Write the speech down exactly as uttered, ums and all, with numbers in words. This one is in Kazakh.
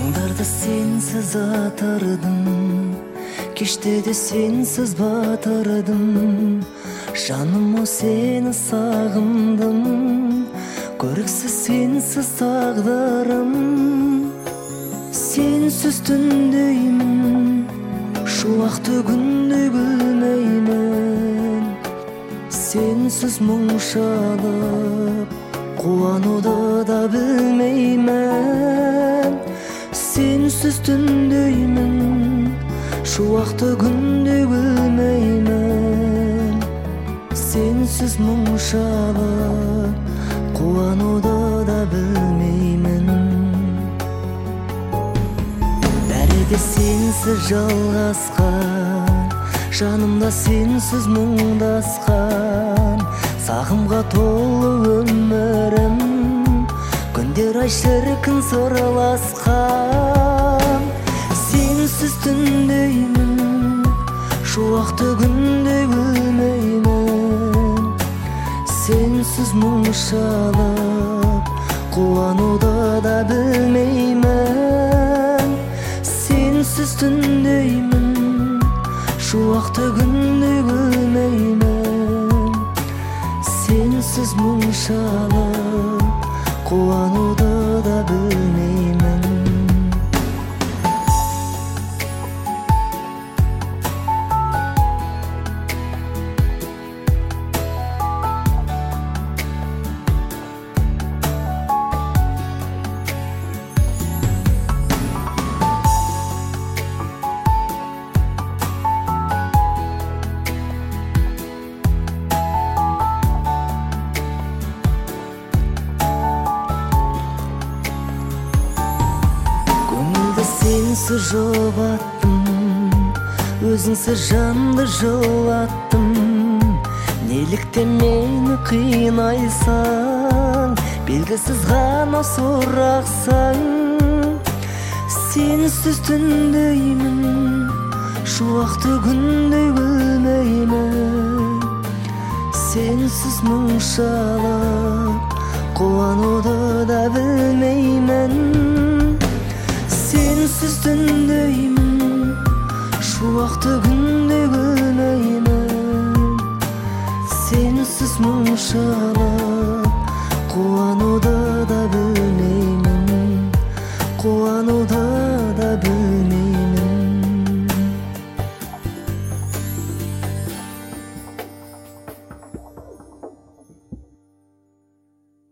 Таңдарда сенсіз атырдым, кештеде сенсіз батырдым. Жаным, сені сағындым, көріксіз сенсіз тағдырым. Сенсіз түндеймін, шуақты күндей гүлмеймін. Сенсіз мұң шалып, қуануды да білмеймін. Сенсіз түндеймін, шуақты күндей гүлмеймін. Сенсіз мұң шалып, қуануды да білмеймін. Бәрі сенсіз жалғасқан, жанымда сенсіз мұңдасқан. Сағымға толы өмірім, күндер ай шіркін сырласқан. Сенсіз түндеймін, шуақты күндей гүлмеймін. Сенсіз мұң шалып, қуануды да білмеймін. Сенсіз түндеймін, шуақты күндей гүлмеймін. Сенсіз мұң шалып, қуануды да білмеймін. Сенсіз жұбаттым, өзіңсіз жанды жылаттым. Неліктен мені қинайсың, белгісіз ғана сұрақсың. Сенсіз түндеймін, шуақты күндей гүлмеймін. Сенсіз мұң шалып, қуануды да білмеймін. Сенсіз түндеймін, шуақты күндей гүлмеймін. Сенсіз мұң шалып, қуануды да білмеймін. Қуануды